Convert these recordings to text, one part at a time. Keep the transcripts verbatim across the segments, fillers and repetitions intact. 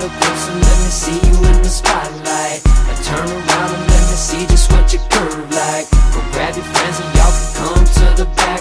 little closer, let me see you in the spotlight. And turn around and let me see just what you curve like. Go grab your friends and y'all can come to the back.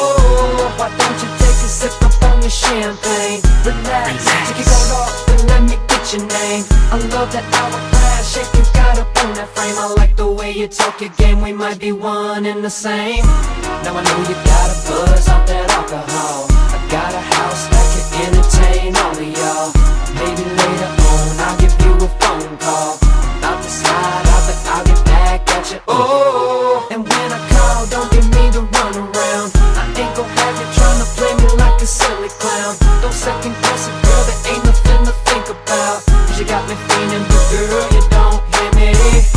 Oh, why don't you take a sip up on your champagne? Relax, Relax. Take your coat off and let me get your name. I love that hourglass shape you got up on that frame. I like the way you talk your game, we might be one and the same. Now I know you got a buzz off that alcohol. I got a house that can entertain all of y'all. Maybe later on I'll give you a phone call. About to slide out, but I'll get back at you. Oh, and when I call, don't give me the runaround. I ain't gon' have you tryna play me like a silly clown. Don't second guess it, girl, there ain't nothing to think about. Cause you got me feeling, but girl, you don't hear me.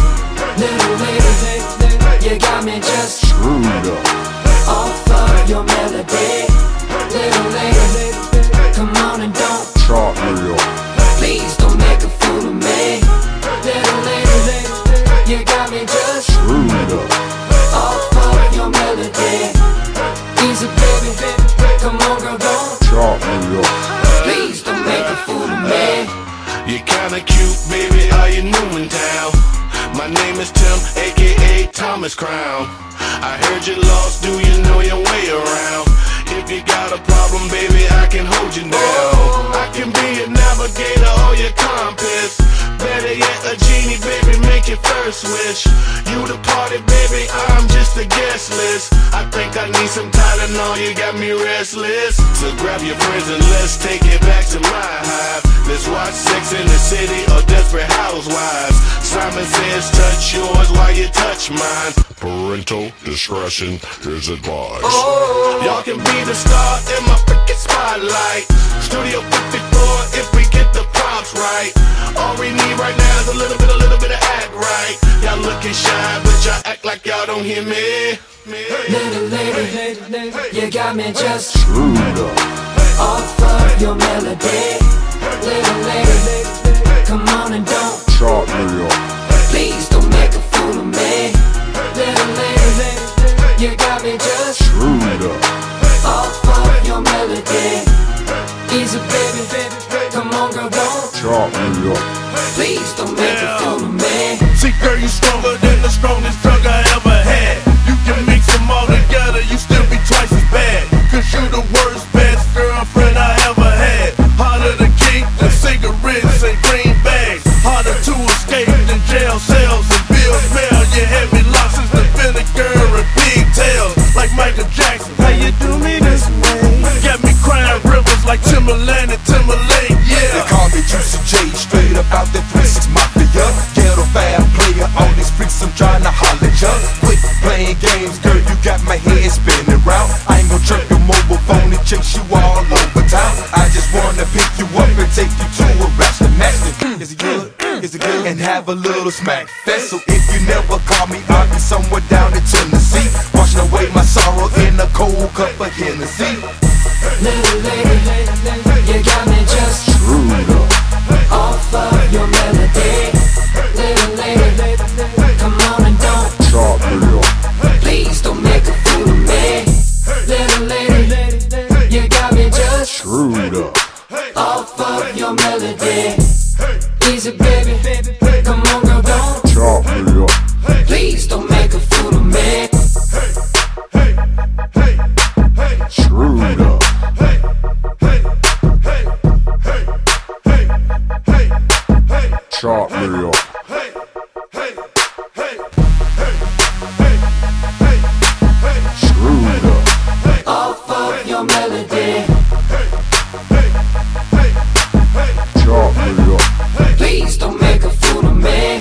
Little lady, you got me just screwed up off of your melody. Little lady, come on and don't chop me up. Please don't make a fool of me. Little lady, you got me just screwed up off of your melody. Easy baby, come on girl, don't chop me up. Please don't make a fool of me. You're kinda cute, baby, are you new in town? My name is Tim, aka Thomas Crown. I heard you lost, do you know your way around? If you got a problem, baby, I can hold you down. I can be a navigator or your compass. Better yet, a genie, baby, make your first wish. You the party, baby, I'm just a guest list. I think I need some Tylenol, you got me restless. So grab your friends and let's take it back to my hive. Let's watch Sex in the City or Desperate Housewives. Simon Says touch yours while you touch mine. Parental discretion is advised. Oh, y'all can be the star in my freaking spotlight. Studio fifty-four if we get the props right. All we need right now is a little bit, a little bit of act right. Y'all looking shy, but y'all act like y'all don't hear me. little lady, you got me just Screwed up off of your melody. Little lady, come on and don't chop me up. please don't make a fool of me. Little lady, you got me just Screwed up off of your melody. Easy baby, come on girl, don't chop me up. please don't make a fool of me. See, girl, you stronger than the strongest drug I ever had. You can mix them all together, you still be twice as bad. Cause you the worst, best girlfriend I ever had. Harder to keep than cigarettes and green bags. Harder to escape than jail cells and bills mail. You had me lost since the vinegar and pigtails. Like Michael Jackson, how you do me this way? Got me crying rivers like Timberland and Timberlake, yeah. They call me Juicy J, straight up out that three six Mafia. Ghetto fab player, all these freaks I'm trying to holler ya. Quit playing games, girl, you got my head spinning round. I ain't gon' jerk your mobile phone and chase you all over town. I just wanna pick you up and take you to a restaurant. Is it good? Is it good? And have a little smack fest. So if you never call me, I'll be somewhere down in Tennessee, washing away my sorrow in a cold cup of Hennessy. Little lady, you got me just Screwed up off of your melody. Little lady, come on and don't chop me up. please don't make a fool of me. Little lady, you got me just Screwed up off of your melody. Easy baby, come on girl, don't chop me up. please don't make a fool of me. Screwed up chop me up. Screwed up Off of your melody. chop me up. Please don't make a fool of me.